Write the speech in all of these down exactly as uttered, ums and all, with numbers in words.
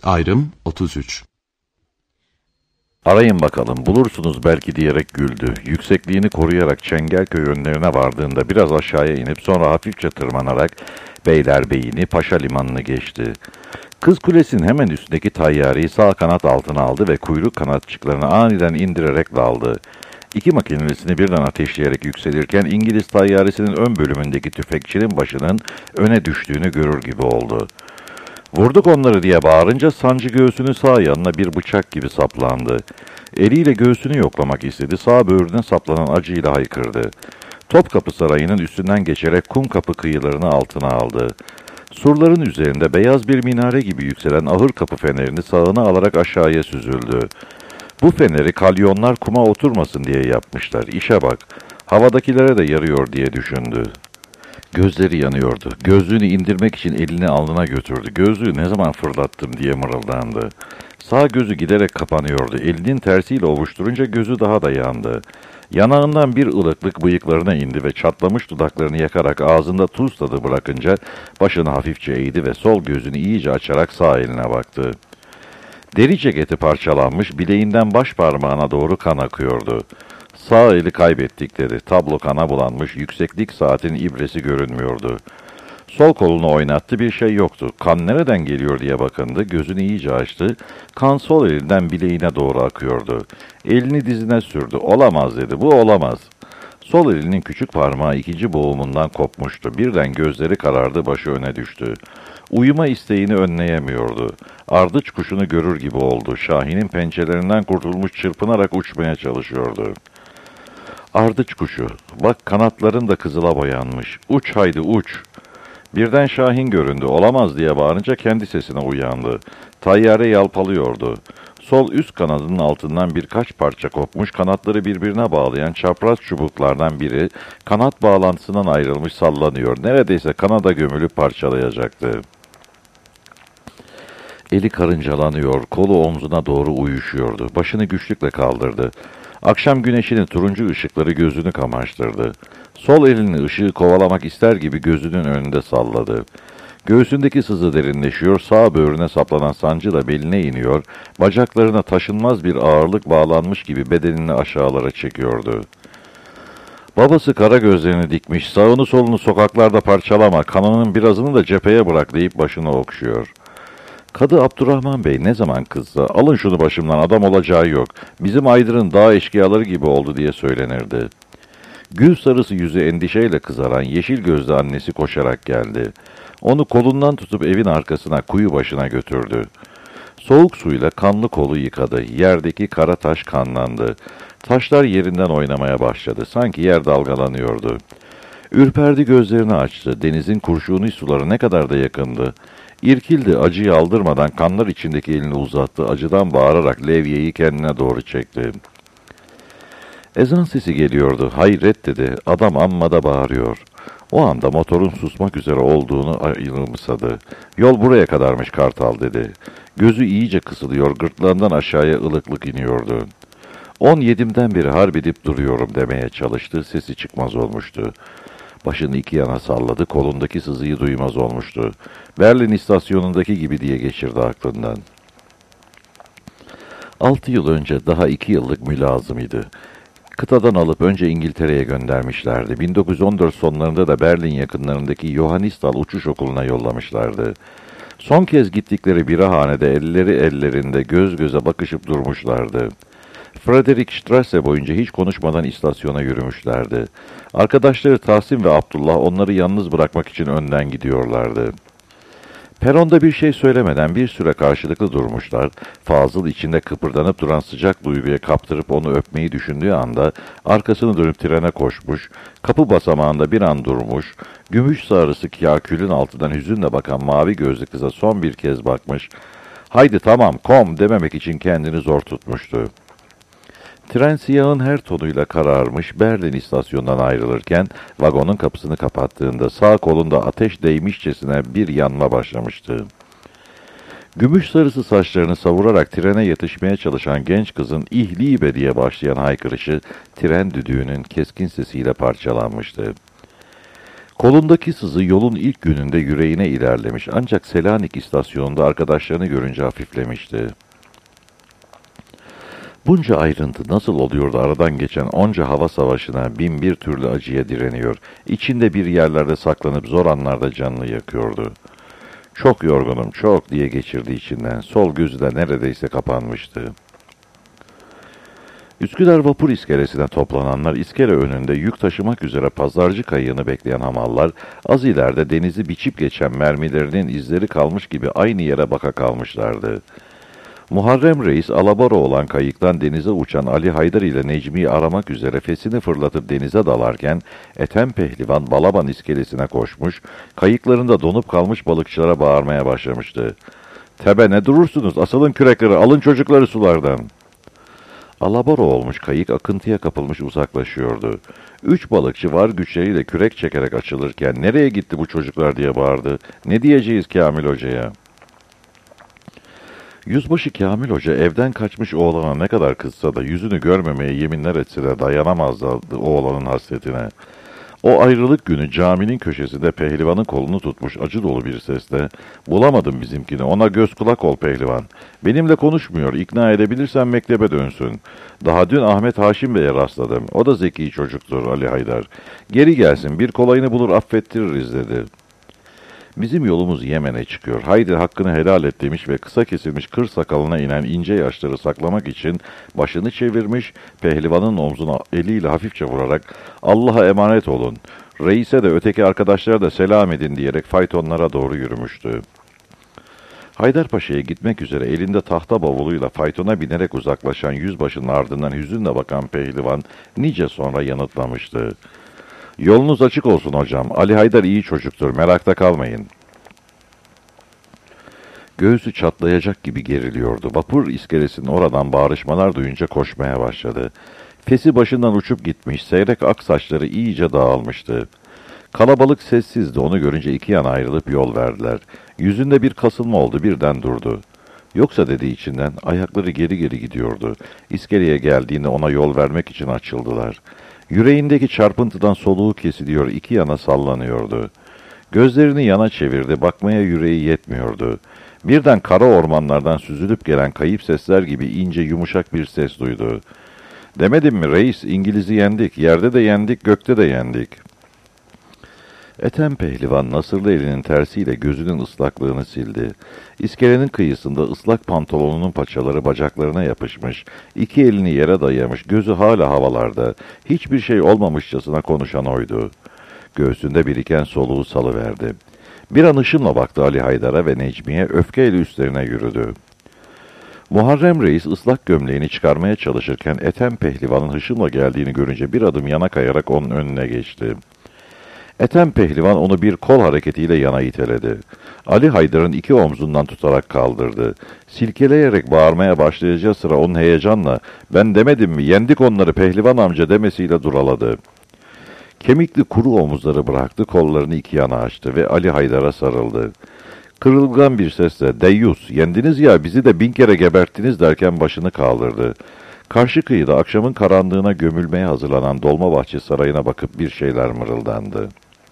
Ayrım otuz üç. Arayın bakalım, bulursunuz belki diyerek güldü. Yüksekliğini koruyarak Çengelköy önlerine vardığında biraz aşağıya inip sonra hafifçe tırmanarak Beylerbeyi'ni, Paşa Limanı'nı geçti. Kız Kulesi'nin hemen üstündeki tayyareyi sağ kanat altına aldı ve kuyruk kanatçıklarını aniden indirerek daldı. İki makinelisini birden ateşleyerek yükselirken İngiliz tayyaresinin ön bölümündeki tüfekçinin başının öne düştüğünü görür gibi oldu. Vurduk onları diye bağırınca sancı göğsünün sağ yanına bir bıçak gibi saplandı. Eliyle göğsünü yoklamak istedi, sağ böğrüne saplanan acıyla haykırdı. Topkapı Sarayı'nın üstünden geçerek Kumkapı kıyılarını altına aldı. Surların üzerinde beyaz bir minare gibi yükselen ahır kapı fenerini sağına alarak aşağıya süzüldü. Bu feneri kalyonlar kuma oturmasın diye yapmışlar. İşe bak, havadakilere de yarıyor diye düşündü. Gözleri yanıyordu. Gözlüğünü indirmek için elini alnına götürdü. Gözlüğü ne zaman fırlattım diye mırıldandı. Sağ gözü giderek kapanıyordu. Elinin tersiyle ovuşturunca gözü daha da yandı. Yanağından bir ılıklık bıyıklarına indi ve çatlamış dudaklarını yakarak ağzında tuz tadı bırakınca başını hafifçe eğdi ve sol gözünü iyice açarak sağ eline baktı. Deri ceketi parçalanmış, bileğinden baş parmağına doğru kan akıyordu. Sağ eli kaybettik dedi. Tablo kana bulanmış, yükseklik saatin ibresi görünmüyordu. Sol kolunu oynattı, bir şey yoktu. Kan nereden geliyor diye bakındı, gözünü iyice açtı. Kan sol elinden bileğine doğru akıyordu. Elini dizine sürdü. Olamaz dedi, bu olamaz. Sol elinin küçük parmağı ikinci boğumundan kopmuştu. Birden gözleri karardı, başı öne düştü. Uyuma isteğini önleyemiyordu. Ardıç kuşunu görür gibi oldu. Şahin'in pençelerinden kurtulmuş çırpınarak uçmaya çalışıyordu. Ardıç kuşu, bak kanatların da kızıla boyanmış. Uç haydi uç. Birden Şahin göründü. Olamaz diye bağırınca kendi sesine uyandı. Tayyare yalpalıyordu. Sol üst kanadının altından birkaç parça kopmuş, kanatları birbirine bağlayan çapraz çubuklardan biri kanat bağlantısından ayrılmış sallanıyor. Neredeyse kanada gömülüp parçalayacaktı. Eli karıncalanıyor, kolu omzuna doğru uyuşuyordu. Başını güçlükle kaldırdı. Akşam güneşinin turuncu ışıkları gözünü kamaştırdı. Sol elini ışığı kovalamak ister gibi gözünün önünde salladı. Göğsündeki sızı derinleşiyor, sağ böğrüne saplanan sancı da beline iniyor, bacaklarına taşınmaz bir ağırlık bağlanmış gibi bedenini aşağılara çekiyordu. Babası kara gözlerini dikmiş, sağını solunu sokaklarda parçalama, kanının birazını da cepheye bırak deyip başını okşuyor. Kadı Abdurrahman Bey ne zaman kızsa, alın şunu başımdan, adam olacağı yok, bizim Aydır'ın dağ eşkıyaları gibi oldu diye söylenirdi. Gül sarısı yüzü endişeyle kızaran yeşil gözlü annesi koşarak geldi. Onu kolundan tutup evin arkasına, kuyu başına götürdü. Soğuk suyla kanlı kolu yıkadı, yerdeki kara taş kanlandı. Taşlar yerinden oynamaya başladı, sanki yer dalgalanıyordu. Ürperdi, gözlerini açtı, denizin kurşuni suları ne kadar da yakındı. İrkildi, acıyı aldırmadan kanlar içindeki elini uzattı, acıdan bağırarak levyeyi kendine doğru çekti. Ezan sesi geliyordu, hayret dedi, adam amma da bağırıyor. O anda motorun susmak üzere olduğunu ayılımsadı. Yol buraya kadarmış Kartal dedi. Gözü iyice kısılıyor, gırtlağından aşağıya ılıklık iniyordu. On yedimden beri harp edip duruyorum demeye çalıştı, sesi çıkmaz olmuştu. Başını iki yana salladı, kolundaki sızıyı duymaz olmuştu. Berlin istasyonundaki gibi diye geçirdi aklından. Altı yıl önce daha iki yıllık mülazımıydı. Kıtadan alıp önce İngiltere'ye göndermişlerdi. bin dokuz yüz on dört sonlarında da Berlin yakınlarındaki Johannisthal uçuş okuluna yollamışlardı. Son kez gittikleri birahanede elleri ellerinde göz göze bakışıp durmuşlardı. Friedrichstrasse boyunca hiç konuşmadan istasyona yürümüşlerdi. Arkadaşları Tahsin ve Abdullah onları yalnız bırakmak için önden gidiyorlardı. Peronda bir şey söylemeden bir süre karşılıklı durmuşlar. Fazıl içinde kıpırdanıp duran sıcak duyguya kaptırıp onu öpmeyi düşündüğü anda arkasını dönüp trene koşmuş, kapı basamağında bir an durmuş, gümüş sarısı kâkülün altından hüzünle bakan mavi gözlü kıza son bir kez bakmış, haydi tamam kom dememek için kendini zor tutmuştu. Tren siyahın her tonuyla kararmış, Berlin istasyonundan ayrılırken vagonun kapısını kapattığında sağ kolunda ateş değmişçesine bir yanma başlamıştı. Gümüş sarısı saçlarını savurarak trene yetişmeye çalışan genç kızın "İhlibe" diye başlayan haykırışı tren düdüğünün keskin sesiyle parçalanmıştı. Kolundaki sızı yolun ilk gününde yüreğine ilerlemiş ancak Selanik istasyonunda arkadaşlarını görünce hafiflemişti. Bunca ayrıntı nasıl oluyordu aradan geçen onca hava savaşına bin bir türlü acıya direniyor, içinde bir yerlerde saklanıp zor anlarda canını yakıyordu. Çok yorgunum, çok diye geçirdi içinden, sol gözü de neredeyse kapanmıştı. Üsküdar vapur iskelesine toplananlar, iskele önünde yük taşımak üzere pazarcı kayığını bekleyen hamallar, az ileride denizi biçip geçen mermilerinin izleri kalmış gibi aynı yere baka kalmışlardı. Muharrem Reis, alabora olan kayıktan denize uçan Ali Haydar ile Necmi'yi aramak üzere fesini fırlatıp denize dalarken, Ethem Pehlivan Balaban iskelesine koşmuş, kayıklarında donup kalmış balıkçılara bağırmaya başlamıştı. "Tebe ne durursunuz, asılın kürekleri, alın çocukları sulardan!" Alabora olmuş kayık akıntıya kapılmış uzaklaşıyordu. Üç balıkçı var güçleriyle kürek çekerek açılırken, "Nereye gitti bu çocuklar?" diye bağırdı. "Ne diyeceğiz Kamil Hoca'ya?" Yüzbaşı Kamil Hoca evden kaçmış oğlana ne kadar kızsa da yüzünü görmemeye yeminler etse de dayanamazdı oğlanın hasretine. O ayrılık günü caminin köşesinde pehlivanın kolunu tutmuş acı dolu bir sesle, "Bulamadım bizimkini, ona göz kulak ol pehlivan. Benimle konuşmuyor, ikna edebilirsen mektebe dönsün. Daha dün Ahmet Haşim Bey'e rastladım, o da zeki çocuktur Ali Haydar. Geri gelsin, bir kolayını bulur affettiririz" dedi. "Bizim yolumuz Yemen'e çıkıyor. Haydi hakkını helal et" demiş ve kısa kesilmiş kır sakalına inen ince yaşları saklamak için başını çevirmiş, pehlivanın omzuna eliyle hafifçe vurarak "Allah'a emanet olun, reise de öteki arkadaşlara da selam edin" diyerek faytonlara doğru yürümüştü. Haydarpaşa'ya gitmek üzere elinde tahta bavuluyla faytona binerek uzaklaşan yüzbaşının ardından hüzünle bakan pehlivan nice sonra yanıtlamıştı. "Yolunuz açık olsun hocam. Ali Haydar iyi çocuktur. Merakta kalmayın." Göğsü çatlayacak gibi geriliyordu. Vapur iskelesinin oradan bağrışmalar duyunca koşmaya başladı. Fesi başından uçup gitmiş, seyrek ak saçları iyice dağılmıştı. Kalabalık sessizdi. Onu görünce iki yana ayrılıp yol verdiler. Yüzünde bir kasılma oldu. Birden durdu. "Yoksa" dedi içinden, ayakları geri geri gidiyordu. İskeleye geldiğinde ona yol vermek için açıldılar. Yüreğindeki çarpıntıdan soluğu kesiliyor, iki yana sallanıyordu. Gözlerini yana çevirdi, bakmaya yüreği yetmiyordu. Birden kara ormanlardan süzülüp gelen kayıp sesler gibi ince yumuşak bir ses duydu. "Demedim mi reis, İngiliz'i yendik, yerde de yendik, gökte de yendik." Ethem Pehlivan nasırlı elinin tersiyle gözünün ıslaklığını sildi. İskelenin kıyısında ıslak pantolonunun paçaları bacaklarına yapışmış, iki elini yere dayamış, gözü hala havalarda, hiçbir şey olmamışçasına konuşan oydu. Göğsünde biriken soluğu salıverdi. Bir an ışımla baktı Ali Haydar'a ve Necmi'ye, öfkeyle üstlerine yürüdü. Muharrem Reis ıslak gömleğini çıkarmaya çalışırken Ethem Pehlivan'ın hışımla geldiğini görünce bir adım yana kayarak onun önüne geçti. Ethem Pehlivan onu bir kol hareketiyle yana iteledi. Ali Haydar'ın iki omzundan tutarak kaldırdı. Silkeleyerek bağırmaya başlayacağı sıra onun heyecanla "Ben demedim mi, yendik onları Pehlivan amca" demesiyle duraladı. Kemikli kuru omuzları bıraktı, kollarını iki yana açtı ve Ali Haydar'a sarıldı. Kırılgan bir sesle "Deyyus, yendiniz ya, bizi de bin kere geberttiniz" derken başını kaldırdı. Karşı kıyıda akşamın karanlığına gömülmeye hazırlanan Dolmabahçe Sarayı'na bakıp bir şeyler mırıldandı.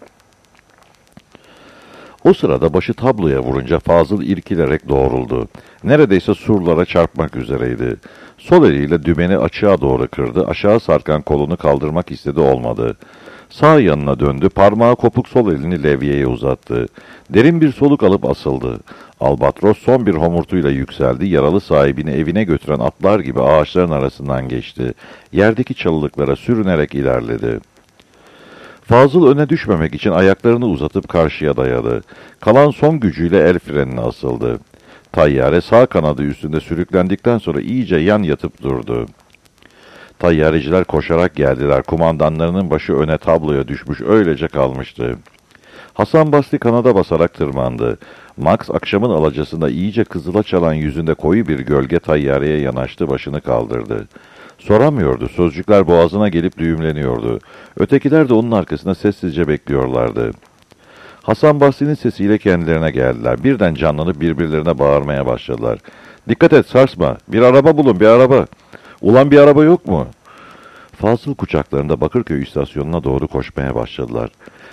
O sırada başı tabloya vurunca Fazıl irkilerek doğruldu. Neredeyse surlara çarpmak üzereydi. Sol eliyle dümeni açığa doğru kırdı, aşağı sarkan kolunu kaldırmak istedi, olmadı. Sağ yanına döndü, parmağı kopuk sol elini levyeye uzattı. Derin bir soluk alıp asıldı. Albatros son bir homurtuyla yükseldi, yaralı sahibini evine götüren atlar gibi ağaçların arasından geçti. Yerdeki çalılıklara sürünerek ilerledi. Fazıl öne düşmemek için ayaklarını uzatıp karşıya dayadı. Kalan son gücüyle el frenine asıldı. Tayyare sağ kanadı üstünde sürüklendikten sonra iyice yan yatıp durdu. Tayyareciler koşarak geldiler. Kumandanlarının başı öne tabloya düşmüş, öylece kalmıştı. Hasan Basri kanada basarak tırmandı. Max akşamın alacasında iyice kızıla çalan yüzünde koyu bir gölge Tayyareye yanaştı, başını kaldırdı. Soramıyordu, sözcükler boğazına gelip düğümleniyordu. Ötekiler de onun arkasında sessizce bekliyorlardı. Hasan Basri'nin sesiyle kendilerine geldiler. Birden canlanıp birbirlerine bağırmaya başladılar. "Dikkat et, sarsma, bir araba bulun, bir araba. Ulan bir araba yok mu?" Fazıl kucaklarında Bakırköy istasyonuna doğru koşmaya başladılar.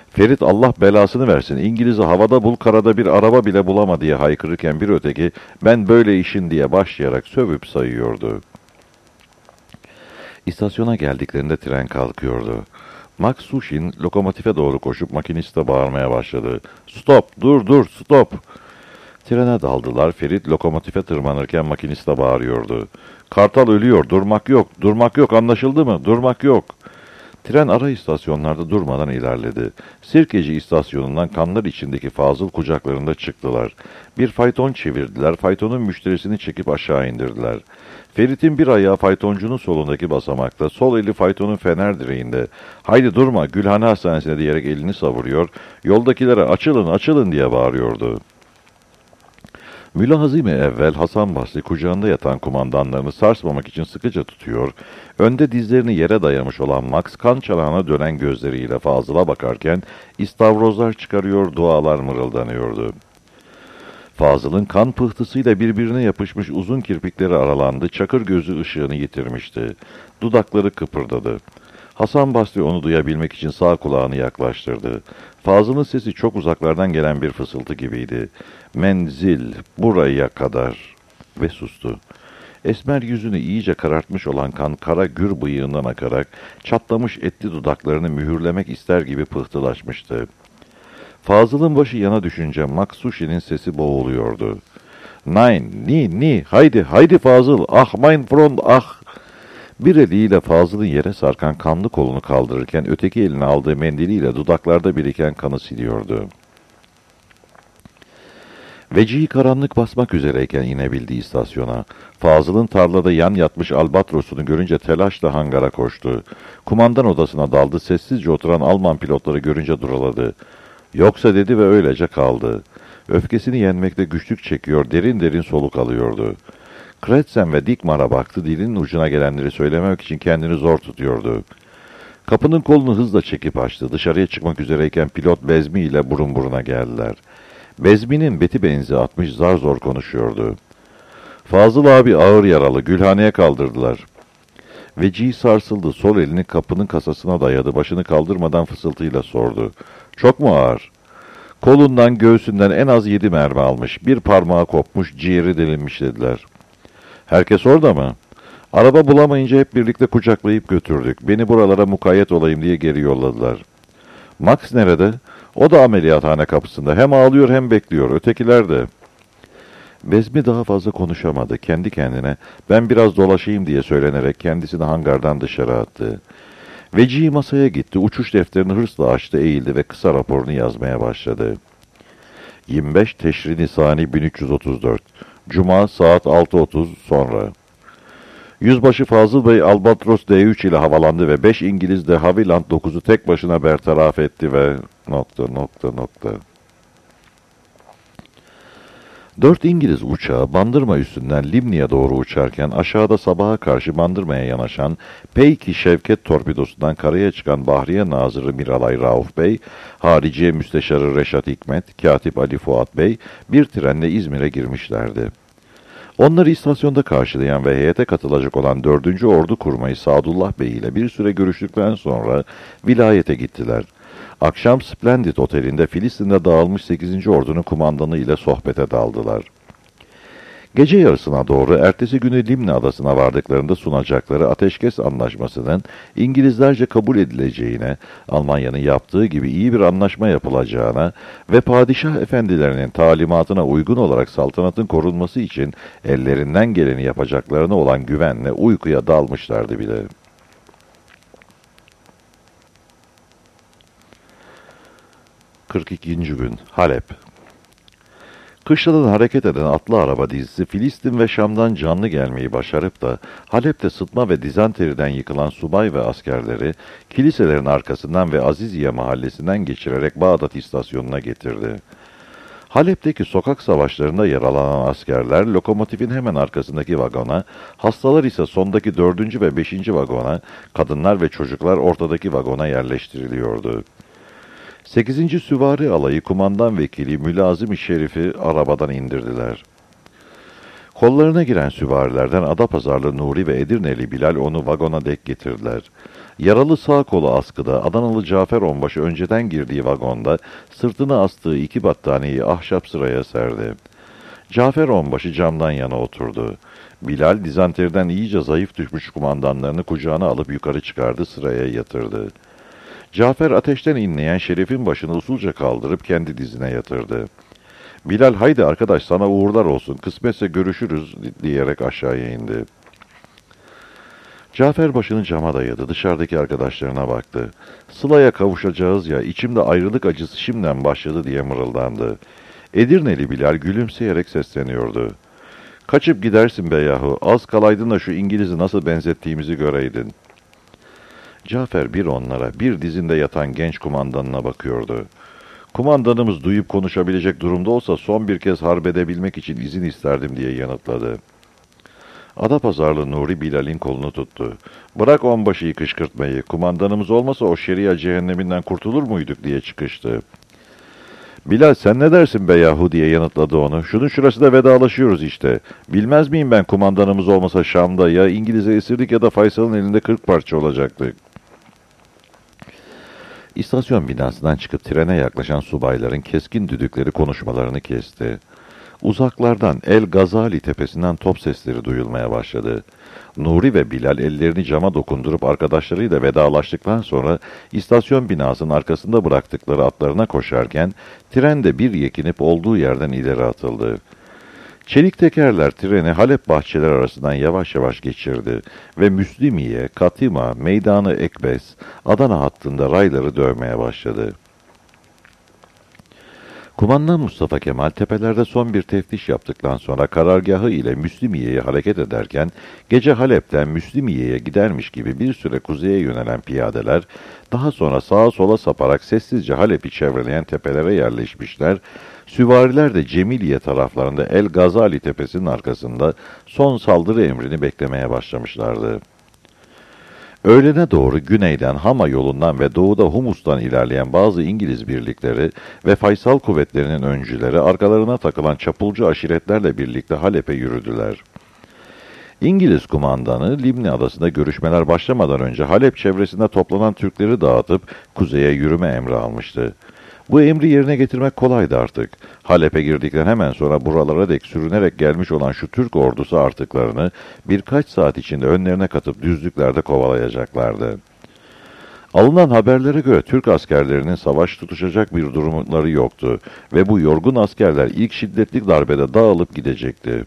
Ferit Allah belasını versin, İngiliz'i havada bul karada bir araba bile bulama diye haykırırken bir öteki ben böyle işin diye başlayarak sövüp sayıyordu. İstasyona geldiklerinde tren kalkıyordu. Max Sushin lokomotife doğru koşup makiniste bağırmaya başladı. Stop, dur dur, stop. Trene daldılar. Ferit lokomotife tırmanırken makiniste bağırıyordu. Kartal ölüyor, durmak yok, durmak yok, anlaşıldı mı? Durmak yok. Tren ara istasyonlarda durmadan ilerledi. Sirkeci istasyonundan kanlar içindeki Fazıl kucaklarında çıktılar. Bir fayton çevirdiler, faytonun müşterisini çekip aşağı indirdiler. Ferit'in bir ayağı faytoncunun solundaki basamakta, sol eli faytonun fener direğinde. Haydi durma, Gülhane Hastanesi'ne diyerek elini savuruyor, yoldakilere açılın, açılın diye bağırıyordu. Mülazime evvel Hasan Basri kucağında yatan kumandanlarını sarsmamak için sıkıca tutuyor, önde dizlerini yere dayamış olan Max kan çanağına dönen gözleriyle Fazıl'a bakarken istavrozlar çıkarıyor, dualar mırıldanıyordu. Fazıl'ın kan pıhtısıyla birbirine yapışmış uzun kirpikleri aralandı, çakır gözü ışığını yitirmişti. Dudakları kıpırdadı. Hasan Basri onu duyabilmek için sağ kulağını yaklaştırdı. Fazıl'ın sesi çok uzaklardan gelen bir fısıltı gibiydi. Menzil, buraya kadar. Ve sustu. Esmer yüzünü iyice karartmış olan kan kara gür bıyığından akarak çatlamış etli dudaklarını mühürlemek ister gibi pıhtılaşmıştı. Fazıl'ın başı yana düşünce Maksushi'nin sesi boğuluyordu. Nein, ni, ni, haydi, haydi Fazıl, ah mein Freund, ah! Bir eliyle Fazıl'ın yere sarkan kanlı kolunu kaldırırken öteki eline aldığı mendiliyle dudaklarda biriken kanı siliyordu. Vecihi karanlık basmak üzereyken inebildi istasyona. Fazıl'ın tarlada yan yatmış albatrosunu görünce telaşla hangara koştu. Kumandan odasına daldı, sessizce oturan Alman pilotları görünce duraladı. Yoksa dedi ve öylece kaldı. Öfkesini yenmekte güçlük çekiyor, derin derin soluk alıyordu. Kretsen ve Dikmar'a baktı, dilinin ucuna gelenleri söylememek için kendini zor tutuyordu. Kapının kolunu hızla çekip açtı. Dışarıya çıkmak üzereyken pilot Bezmi ile burun buruna geldiler. Bezmi'nin beti benzi atmış zar zor konuşuyordu. Fazıl abi ağır yaralı, Gülhane'ye kaldırdılar. Vecihi sarsıldı, sol elini kapının kasasına dayadı, başını kaldırmadan fısıltıyla sordu. Çok mu ağır? Kolundan, göğsünden en az yedi mermi almış, bir parmağı kopmuş, ciğeri delinmiş dediler. Herkes orada mı? Araba bulamayınca hep birlikte kucaklayıp götürdük. Beni buralara mukayyet olayım diye geri yolladılar. Max nerede? O da ameliyathane kapısında. Hem ağlıyor hem bekliyor. Ötekiler de. Bezmi daha fazla konuşamadı. Kendi kendine ben biraz dolaşayım diye söylenerek kendisini hangardan dışarı attı. Vecihi masaya gitti. Uçuş defterini hırsla açtı, eğildi ve kısa raporunu yazmaya başladı. yirmi beş Teşrin Nisani bin üç yüz otuz dört. Cuma saat altı otuz sonra. Yüzbaşı Fazıl Bey Albatros D üç ile havalandı ve beş İngiliz de Havilland dokuzu tek başına bertaraf etti ve nokta nokta nokta. Dört İngiliz uçağı Bandırma üstünden Limni'ye doğru uçarken aşağıda sabaha karşı Bandırma'ya yanaşan Peyki Şevket torpidosundan karaya çıkan Bahriye Nazırı Miralay Rauf Bey, Hariciye Müsteşarı Reşat Hikmet, Katip Ali Fuat Bey bir trenle İzmir'e girmişlerdi. Onları istasyonda karşılayan ve heyete katılacak olan dördüncü Ordu Kurmayı Sadullah Bey ile bir süre görüştükten sonra vilayete gittiler. Akşam Splendid Oteli'nde Filistin'de dağılmış sekizinci Ordu'nun kumandanı ile sohbete daldılar. Gece yarısına doğru ertesi günü Limni Adası'na vardıklarında sunacakları ateşkes anlaşmasının İngilizlerce kabul edileceğine, Almanya'nın yaptığı gibi iyi bir anlaşma yapılacağına ve padişah efendilerinin talimatına uygun olarak saltanatın korunması için ellerinden geleni yapacaklarına olan güvenle uykuya dalmışlardı bile. kırk ikinci gün Halep. Kışladan hareket eden atlı araba dizisi Filistin ve Şam'dan canlı gelmeyi başarıp da Halep'te sıtma ve dizanteriden yıkılan subay ve askerleri kiliselerin arkasından ve Aziziye mahallesinden geçirerek Bağdat istasyonuna getirdi. Halep'teki sokak savaşlarında yaralanan askerler lokomotifin hemen arkasındaki vagona, hastalar ise sondaki dördüncü ve beşinci vagona, kadınlar ve çocuklar ortadaki vagona yerleştiriliyordu. Sekizinci Süvari Alayı Kumandan Vekili Mülazim-i Şerif'i arabadan indirdiler. Kollarına giren süvarilerden Adapazarlı Nuri ve Edirneli Bilal onu vagona dek getirdiler. Yaralı sağ kolu askıda, Adanalı Cafer Onbaşı önceden girdiği vagonda sırtına astığı iki battaniyeyi ahşap sıraya serdi. Cafer Onbaşı camdan yana oturdu. Bilal dizanteriden iyice zayıf düşmüş kumandanlarını kucağına alıp yukarı çıkardı, sıraya yatırdı. Cafer ateşten inleyen Şeref'in başını usulca kaldırıp kendi dizine yatırdı. Bilal haydi arkadaş sana uğurlar olsun, kısmetse görüşürüz diyerek aşağıya indi. Cafer başını cama dayadı, dışarıdaki arkadaşlarına baktı. Sıla'ya kavuşacağız ya, içimde ayrılık acısı şimdiden başladı diye mırıldandı. Edirneli Bilal gülümseyerek sesleniyordu. Kaçıp gidersin be yahu, az kalaydın da şu İngiliz'i nasıl benzettiğimizi göreydin. Cafer bir onlara, bir dizinde yatan genç kumandanına bakıyordu. Kumandanımız duyup konuşabilecek durumda olsa son bir kez harbedebilmek için izin isterdim diye yanıtladı. Adapazarlı Nuri Bilal'in kolunu tuttu. Bırak onbaşıyı kışkırtmayı, kumandanımız olmasa o şeria cehenneminden kurtulur muyduk diye çıkıştı. Bilal sen ne dersin be yahu diye yanıtladı onu. Şunun şurasında vedalaşıyoruz işte. Bilmez miyim ben kumandanımız olmasa Şam'da ya İngiliz'e esirdik ya da Faysal'ın elinde kırk parça olacaktık. İstasyon binasından çıkıp trene yaklaşan subayların keskin düdükleri konuşmalarını kesti. Uzaklardan El Gazali tepesinden top sesleri duyulmaya başladı. Nuri ve Bilal ellerini cama dokundurup arkadaşlarıyla vedalaştıktan sonra istasyon binasının arkasında bıraktıkları atlarına koşarken tren de bir yekinip olduğu yerden ileri atıldı. Çelik tekerler treni Halep bahçeleri arasından yavaş yavaş geçirdi ve Müslimiye, Katima, Meydanı Ekbes, Adana hattında rayları dövmeye başladı. Kumandan Mustafa Kemal tepelerde son bir teftiş yaptıktan sonra karargahı ile Müslimiye'ye hareket ederken gece Halep'ten Müslimiye'ye gidermiş gibi bir süre kuzeye yönelen piyadeler daha sonra sağa sola saparak sessizce Halep'i çevreleyen tepelere yerleşmişler. Süvariler de Cemiliye taraflarında El Gazali tepesinin arkasında son saldırı emrini beklemeye başlamışlardı. Öğlene doğru güneyden Hama yolundan ve doğuda Humus'tan ilerleyen bazı İngiliz birlikleri ve Faysal kuvvetlerinin öncüleri arkalarına takılan çapulcu aşiretlerle birlikte Halep'e yürüdüler. İngiliz kumandanı Limni Adası'nda görüşmeler başlamadan önce Halep çevresinde toplanan Türkleri dağıtıp kuzeye yürüme emri almıştı. Bu emri yerine getirmek kolaydı artık. Halep'e girdikten hemen sonra buralara dek sürünerek gelmiş olan şu Türk ordusu artıklarını birkaç saat içinde önlerine katıp düzlüklerde kovalayacaklardı. Alınan haberlere göre Türk askerlerinin savaş tutuşacak bir durumları yoktu ve bu yorgun askerler ilk şiddetli darbede dağılıp gidecekti.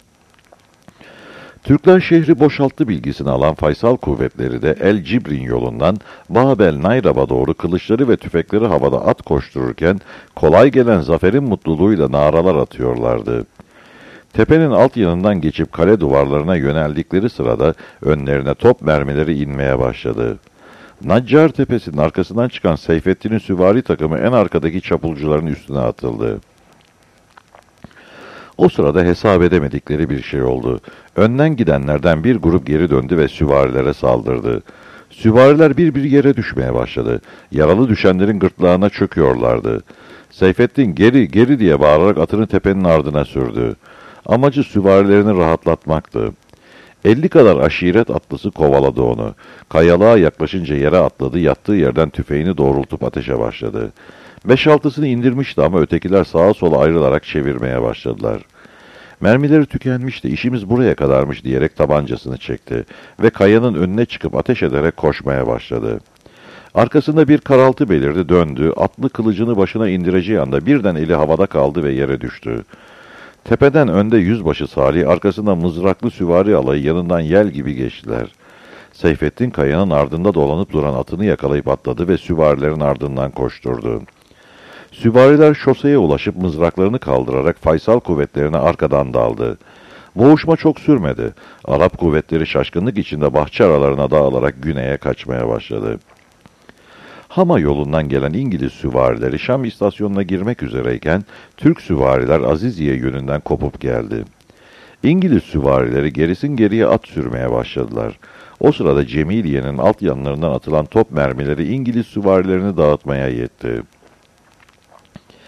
Türkler şehri boşalttı bilgisini alan Faysal kuvvetleri de El Cibrin yolundan Babel Nayrab'a doğru kılıçları ve tüfekleri havada at koştururken kolay gelen zaferin mutluluğuyla naralar atıyorlardı. Tepenin alt yanından geçip kale duvarlarına yöneldikleri sırada önlerine top mermileri inmeye başladı. Naccar Tepesi'nin arkasından çıkan Seyfettin'in süvari takımı en arkadaki çapulcuların üstüne atıldı. O sırada hesap edemedikleri bir şey oldu. Önden gidenlerden bir grup geri döndü ve süvarilere saldırdı. Süvariler bir bir yere düşmeye başladı. Yaralı düşenlerin gırtlağına çöküyorlardı. Seyfettin geri geri diye bağırarak atını tepenin ardına sürdü. Amacı süvarilerini rahatlatmaktı. Elli kadar aşiret atlısı kovaladı onu. Kayalığa yaklaşınca yere atladı, yattığı yerden tüfeğini doğrultup ateşe başladı. Beş altısını indirmişti ama ötekiler sağa sola ayrılarak çevirmeye başladılar. Mermileri tükenmişti, işimiz buraya kadarmış diyerek tabancasını çekti ve kayanın önüne çıkıp ateş ederek koşmaya başladı. Arkasında bir karaltı belirdi, döndü, atlı kılıcını başına indireceği anda birden eli havada kaldı ve yere düştü. Tepeden önde yüzbaşı Salih, arkasında mızraklı süvari alayı yanından yel gibi geçtiler. Seyfettin kayanın ardında dolanıp duran atını yakalayıp atladı ve süvarilerin ardından koşturdu. Süvariler şoseye ulaşıp mızraklarını kaldırarak Faysal kuvvetlerine arkadan daldı. Boğuşma çok sürmedi. Arap kuvvetleri şaşkınlık içinde bahçe aralarına dağılarak güneye kaçmaya başladı. Hama yolundan gelen İngiliz süvarileri Şam istasyonuna girmek üzereyken Türk süvariler Aziziye yönünden kopup geldi. İngiliz süvarileri gerisin geriye at sürmeye başladılar. O sırada Cemiliye'nin alt yanlarından atılan top mermileri İngiliz süvarilerini dağıtmaya yetti.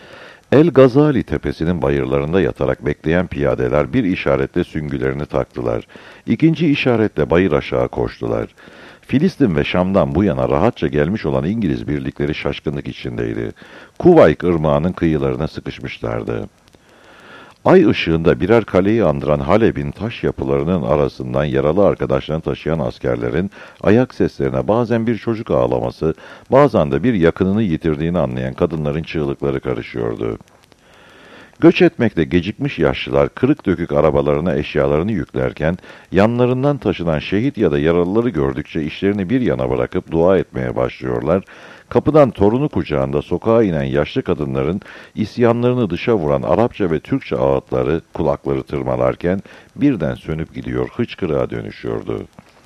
El Gazali tepesinin bayırlarında yatarak bekleyen piyadeler bir işaretle süngülerini taktılar. İkinci işaretle bayır aşağı koştular. Filistin ve Şam'dan bu yana rahatça gelmiş olan İngiliz birlikleri şaşkınlık içindeydi. Kuvayk ırmağının kıyılarına sıkışmışlardı. Ay ışığında birer kaleyi andıran Halep'in taş yapılarının arasından yaralı arkadaşlarını taşıyan askerlerin ayak seslerine bazen bir çocuk ağlaması, bazen de bir yakınını yitirdiğini anlayan kadınların çığlıkları karışıyordu. Göç etmekte gecikmiş yaşlılar kırık dökük arabalarına eşyalarını yüklerken yanlarından taşınan şehit ya da yaralıları gördükçe işlerini bir yana bırakıp dua etmeye başlıyorlar. Kapıdan torunu kucağında sokağa inen yaşlı kadınların isyanlarını dışa vuran Arapça ve Türkçe ağıtları kulakları tırmalarken birden sönüp gidiyor, hıçkırığa dönüşüyordu.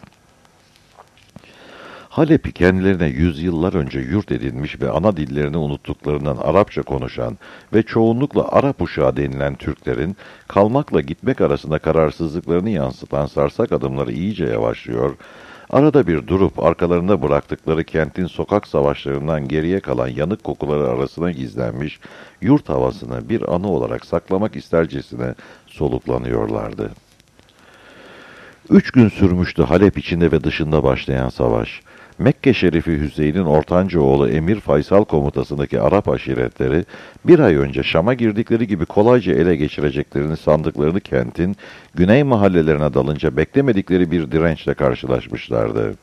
Halep'i kendilerine yüzyıllar önce yurt edinmiş ve ana dillerini unuttuklarından Arapça konuşan ve çoğunlukla Arap uşağı denilen Türklerin kalmakla gitmek arasında kararsızlıklarını yansıtan sarsak adımları iyice yavaşlıyor, arada bir durup arkalarında bıraktıkları kentin sokak savaşlarından geriye kalan yanık kokuları arasına gizlenmiş, yurt havasını bir anı olarak saklamak istercesine soluklanıyorlardı. Üç gün sürmüştü Halep içinde ve dışında başlayan savaş. Mekke Şerifi Hüseyin'in ortanca oğlu Emir Faysal komutasındaki Arap aşiretleri bir ay önce Şam'a girdikleri gibi kolayca ele geçireceklerini sandıklarını kentin güney mahallelerine dalınca beklemedikleri bir dirençle karşılaşmışlardı.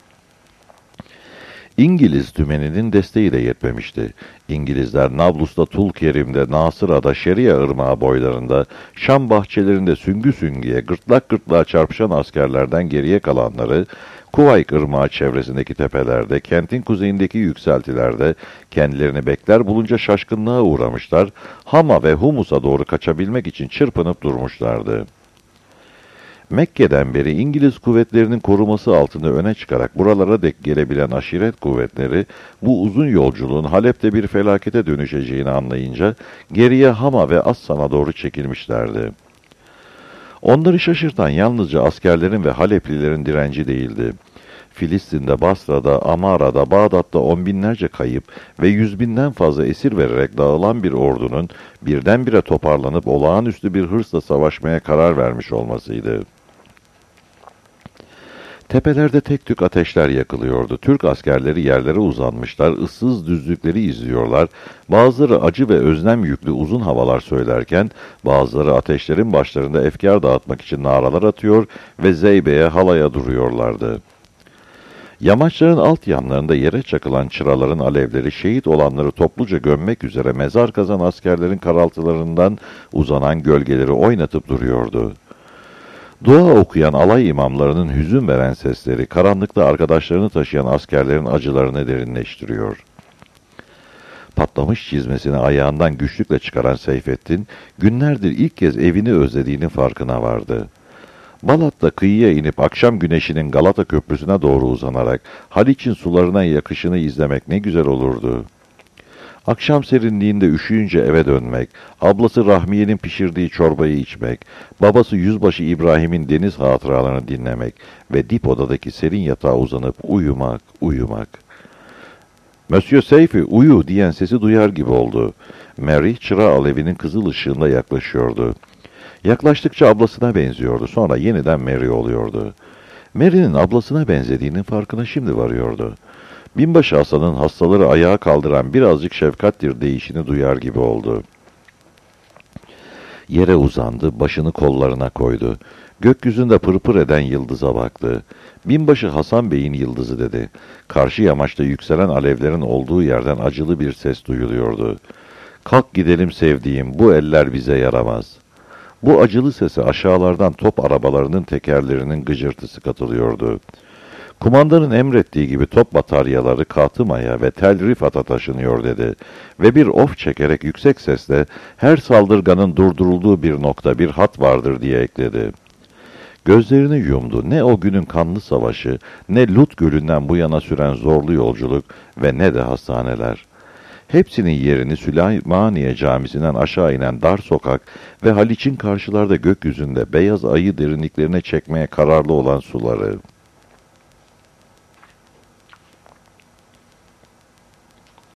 İngiliz tümeninin desteği de yetmemişti. İngilizler Nablus'ta, Tulkerim'de, Nasıra'da, Şeria Irmağı boylarında, Şam bahçelerinde süngü süngüye, gırtlak gırtlağa çarpışan askerlerden geriye kalanları, Kuvayk Irmağı çevresindeki tepelerde, kentin kuzeyindeki yükseltilerde kendilerini bekler bulunca şaşkınlığa uğramışlar, Hama ve Humus'a doğru kaçabilmek için çırpınıp durmuşlardı. Mekke'den beri İngiliz kuvvetlerinin koruması altında öne çıkarak buralara dek gelebilen aşiret kuvvetleri bu uzun yolculuğun Halep'te bir felakete dönüşeceğini anlayınca geriye Hama ve Assan'a doğru çekilmişlerdi. Onları şaşırtan yalnızca askerlerin ve Haleplilerin direnci değildi. Filistin'de, Basra'da, Amara'da, Bağdat'ta on binlerce kayıp ve yüz binden fazla esir vererek dağılan bir ordunun birdenbire toparlanıp olağanüstü bir hırsla savaşmaya karar vermiş olmasıydı. Tepelerde tek tük ateşler yakılıyordu. Türk askerleri yerlere uzanmışlar, ıssız düzlükleri izliyorlar. Bazıları acı ve özlem yüklü uzun havalar söylerken, bazıları ateşlerin başlarında efkar dağıtmak için naralar atıyor ve zeybeye halaya duruyorlardı. Yamaçların alt yanlarında yere çakılan çıraların alevleri şehit olanları topluca gömmek üzere mezar kazan askerlerin karaltılarından uzanan gölgeleri oynatıp duruyordu. Dua okuyan alay imamlarının hüzün veren sesleri, karanlıkta arkadaşlarını taşıyan askerlerin acılarını derinleştiriyor. Patlamış çizmesini ayağından güçlükle çıkaran Seyfettin, günlerdir ilk kez evini özlediğinin farkına vardı. Balat'ta kıyıya inip akşam güneşinin Galata Köprüsü'ne doğru uzanarak Haliç'in sularına yakışını izlemek ne güzel olurdu. Akşam serinliğinde üşüyünce eve dönmek, ablası Rahmiye'nin pişirdiği çorbayı içmek, babası Yüzbaşı İbrahim'in deniz hatıralarını dinlemek ve dip odadaki serin yatağa uzanıp uyumak, uyumak. "Monsieur Seyfi, uyu!" diyen sesi duyar gibi oldu. Mary, çıra alevinin kızıl ışığında yaklaşıyordu. Yaklaştıkça ablasına benziyordu, sonra yeniden Mary oluyordu. Mary'nin ablasına benzediğinin farkına şimdi varıyordu. Binbaşı Hasan'ın hastaları ayağa kaldıran birazcık şefkattir deyişini duyar gibi oldu. Yere uzandı, başını kollarına koydu. Gökyüzünde pırpır eden yıldıza baktı. Binbaşı Hasan Bey'in yıldızı dedi. Karşı yamaçta yükselen alevlerin olduğu yerden acılı bir ses duyuluyordu. "Kalk gidelim sevdiğim, bu eller bize yaramaz." Bu acılı sese aşağılardan top arabalarının tekerlerinin gıcırtısı katılıyordu. Kumandanın emrettiği gibi top bataryaları Katıma'ya ve Tel Rifat'a taşınıyor dedi ve bir of çekerek yüksek sesle her saldırganın durdurulduğu bir nokta, bir hat vardır diye ekledi. Gözlerini yumdu. Ne o günün kanlı savaşı, ne Lut Gölü'nden bu yana süren zorlu yolculuk ve ne de hastaneler. Hepsinin yerini Süleymaniye Camisi'nden aşağı inen dar sokak ve Haliç'in karşılarda gökyüzünde beyaz ayı derinliklerine çekmeye kararlı olan suları.